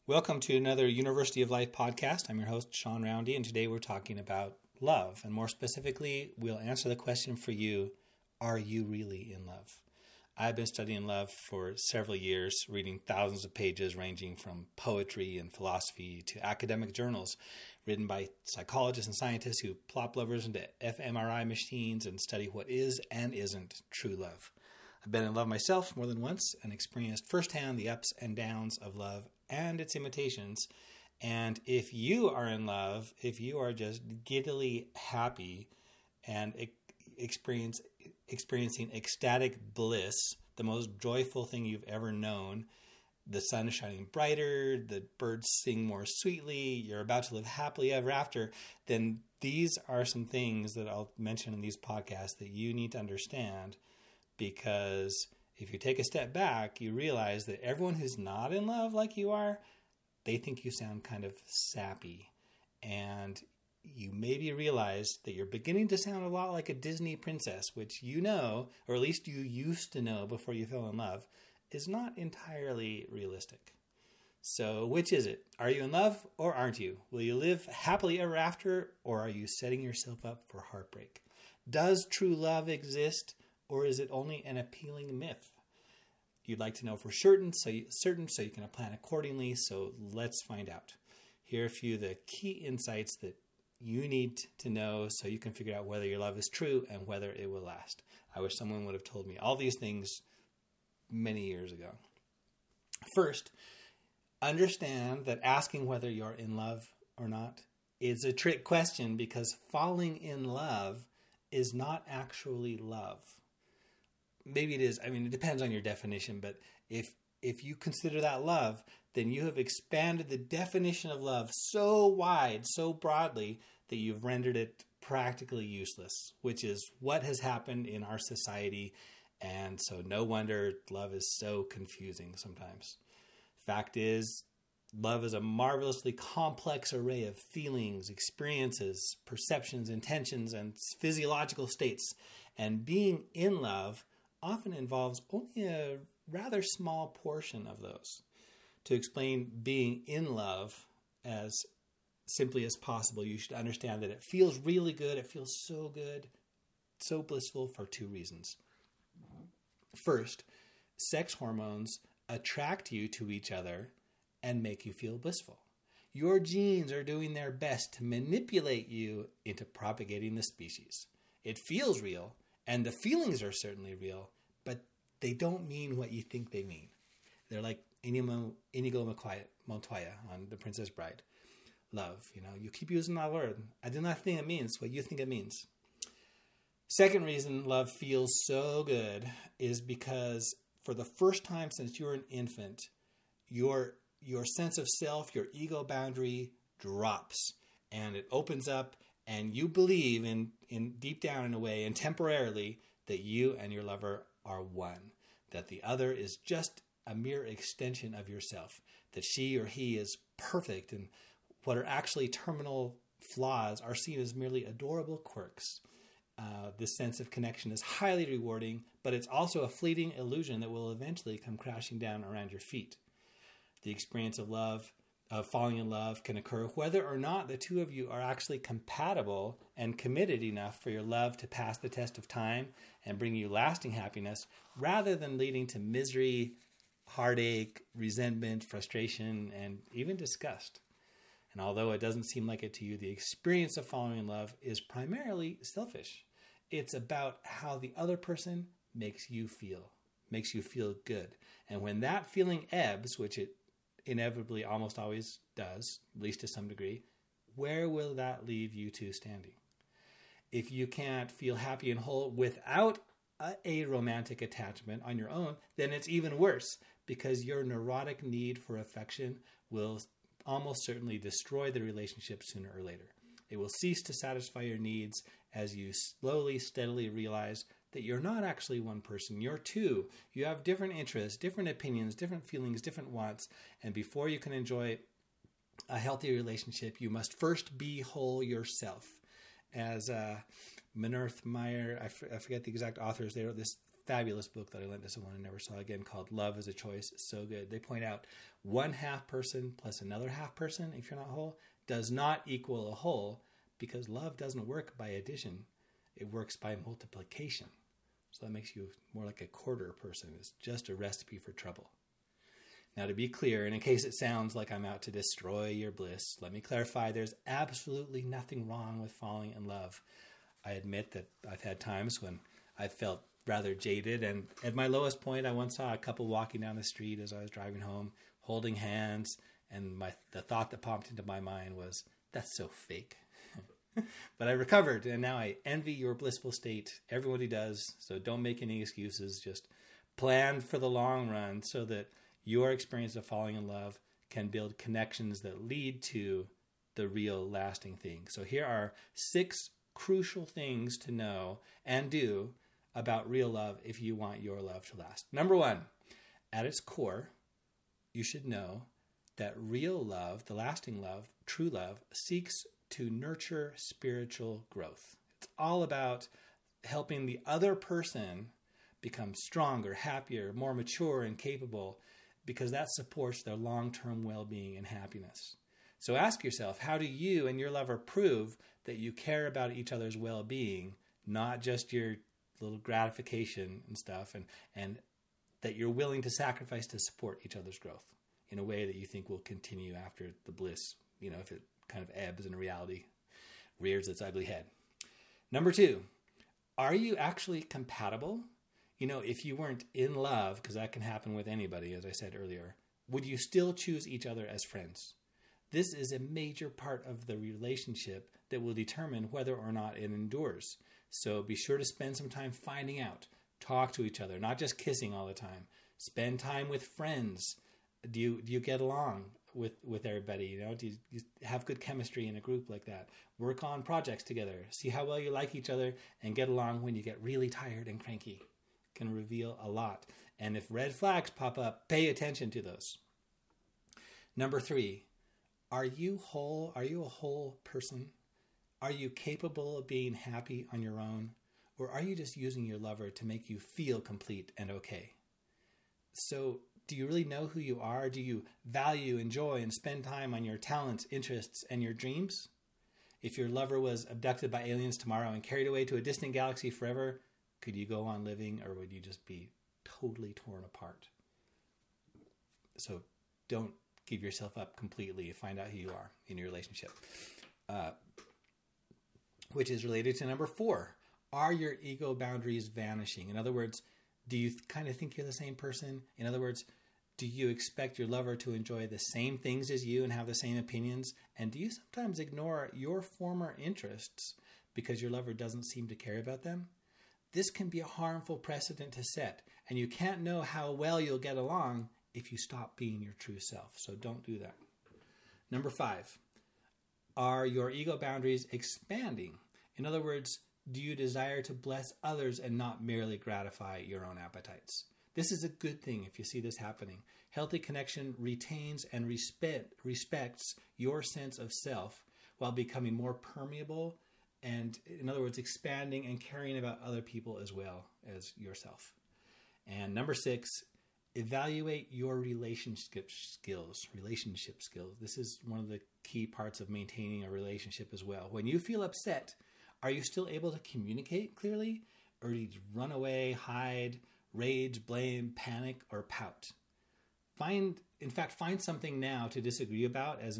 Welcome to another University of Life podcast. I'm your host, Sean Roundy, and today we're talking about love. And more specifically, we'll answer the question for you, are you really in love? I've been studying love for several years, reading thousands of pages ranging from poetry and philosophy to academic journals written by psychologists and scientists who plop lovers into fMRI machines and study what is and isn't true love. I've been in love myself more than once and experienced firsthand the ups and downs of love and its imitations. And if you are in love, if you are just giddily happy and experiencing ecstatic bliss, the most joyful thing you've ever known, the sun is shining brighter, the birds sing more sweetly, you're about to live happily ever after, then these are some things that I'll mention in these podcasts that you need to understand. Because if you take a step back, you realize that everyone who's not in love like you are, they think you sound kind of sappy. And you maybe realize that you're beginning to sound a lot like a Disney princess, which you know, or at least you used to know before you fell in love, is not entirely realistic. So which is it? Are you in love or aren't you? Will you live happily ever after, or are you setting yourself up for heartbreak? Does true love exist? Or is it only an appealing myth? You'd like to know for certain so you can plan accordingly. So let's find out. Here are a few of the key insights that you need to know so you can figure out whether your love is true and whether it will last. I wish someone would have told me all these things many years ago. First, understand that asking whether you're in love or not is a trick question because falling in love is not actually love. Maybe it is. I mean, it depends on your definition, but if you consider that love, then you have expanded the definition of love so wide, so broadly, that you've rendered it practically useless, which is what has happened in our society. And so no wonder love is so confusing sometimes. Fact is, love is a marvelously complex array of feelings, experiences, perceptions, intentions, and physiological states. And being in love often involves only a rather small portion of those. To explain being in love as simply as possible, you should understand that it feels really good. It feels so good, so blissful for two reasons. First, sex hormones attract you to each other and make you feel blissful. Your genes are doing their best to manipulate you into propagating the species. It feels real, and the feelings are certainly real, but they don't mean what you think they mean. They're like Inigo Montoya on The Princess Bride. Love, you keep using that word. I do not think it means what you think it means. Second reason love feels so good is because for the first time since you're an infant, your sense of self, your ego boundary drops and it opens up, and you believe in deep down in a way and temporarily that you and your lover are one, that the other is just a mere extension of yourself, that she or he is perfect and what are actually terminal flaws are seen as merely adorable quirks. This sense of connection is highly rewarding, but it's also a fleeting illusion that will eventually come crashing down around your feet. The experience of love, of falling in love, can occur whether or not the two of you are actually compatible and committed enough for your love to pass the test of time and bring you lasting happiness, rather than leading to misery, heartache, resentment, frustration, and even disgust. And although it doesn't seem like it to you, the experience of falling in love is primarily selfish. It's about how the other person makes you feel good. And when that feeling ebbs, which it inevitably almost always does, at least to some degree, where will that leave you two standing? If you can't feel happy and whole without a romantic attachment on your own, then it's even worse, because your neurotic need for affection will almost certainly destroy the relationship sooner or later. It will cease to satisfy your needs as you slowly, steadily realize that you're not actually one person. You're two. You have different interests, different opinions, different feelings, different wants. And before you can enjoy a healthy relationship, you must first be whole yourself. As Menerth Meyer, I forget the exact authors, they wrote this fabulous book that I lent to someone I never saw again called Love is a Choice. It's so good. They point out one half person plus another half person, if you're not whole, does not equal a whole, because love doesn't work by addition. It works by multiplication. So that makes you more like a quarter person. It's just a recipe for trouble. Now, to be clear, and in case it sounds like I'm out to destroy your bliss, let me clarify there's absolutely nothing wrong with falling in love. I admit that I've had times when I felt rather jaded, and at my lowest point, I once saw a couple walking down the street as I was driving home, holding hands, and the thought that popped into my mind was, that's so fake. But I recovered, and now I envy your blissful state. Everybody does, so don't make any excuses. Just plan for the long run so that your experience of falling in love can build connections that lead to the real lasting thing. So here are 6 crucial things to know and do about real love if you want your love to last. Number 1, at its core, you should know that real love, the lasting love, true love, seeks to nurture spiritual growth. It's all about helping the other person become stronger, happier, more mature and capable, because that supports their long-term well-being and happiness. So ask yourself, how do you and your lover prove that you care about each other's well-being, not just your little gratification and stuff, and that you're willing to sacrifice to support each other's growth in a way that you think will continue after the bliss, if it kind of ebbs and reality rears its ugly head. Number 2, are you actually compatible? If you weren't in love, because that can happen with anybody, as I said earlier, would you still choose each other as friends? This is a major part of the relationship that will determine whether or not it endures. So be sure to spend some time finding out. Talk to each other, not just kissing all the time. Spend time with friends. Do you get along with everybody? Do you have good chemistry in a group like that? Work on projects together. See how well you like each other and get along when you get really tired and cranky. Can reveal a lot. And if red flags pop up, pay attention to those. Number 3, are you whole? Are you a whole person? Are you capable of being happy on your own? Or are you just using your lover to make you feel complete and okay? So do you really know who you are? Do you value, enjoy, and spend time on your talents, interests, and your dreams? If your lover was abducted by aliens tomorrow and carried away to a distant galaxy forever, could you go on living, or would you just be totally torn apart? So don't give yourself up completely. Find out who you are in your relationship. Which is related to number 4. Are your ego boundaries vanishing? In other words, do you kind of think you're the same person? In other words, do you expect your lover to enjoy the same things as you and have the same opinions? And do you sometimes ignore your former interests because your lover doesn't seem to care about them? This can be a harmful precedent to set, and you can't know how well you'll get along if you stop being your true self. So don't do that. Number 5, are your ego boundaries expanding? In other words, do you desire to bless others and not merely gratify your own appetites? This is a good thing if you see this happening. Healthy connection retains and respects your sense of self while becoming more permeable and, in other words, expanding and caring about other people as well as yourself. And number 6, evaluate your relationship skills. This is one of the key parts of maintaining a relationship as well. When you feel upset, are you still able to communicate clearly? Or do you run away, hide, rage, blame, panic, or pout? Find something now to disagree about as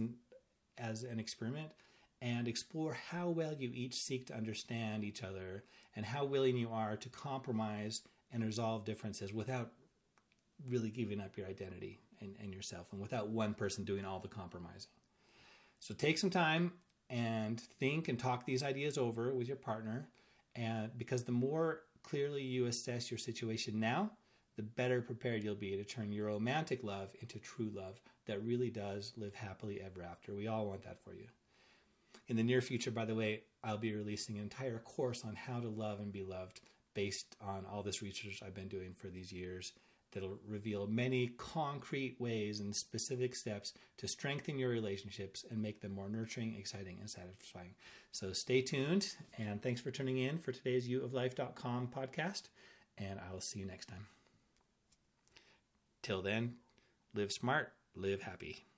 an experiment, and explore how well you each seek to understand each other and how willing you are to compromise and resolve differences without really giving up your identity and yourself, and without one person doing all the compromising. So take some time and think and talk these ideas over with your partner, and because the more clearly you assess your situation now, the better prepared you'll be to turn your romantic love into true love that really does live happily ever after. We all want that for you. In the near future, by the way, I'll be releasing an entire course on how to love and be loved based on all this research I've been doing for these years that'll reveal many concrete ways and specific steps to strengthen your relationships and make them more nurturing, exciting, and satisfying. So stay tuned, and thanks for tuning in for today's youoflife.com podcast. and I will see you next time. Till then, live smart, live happy.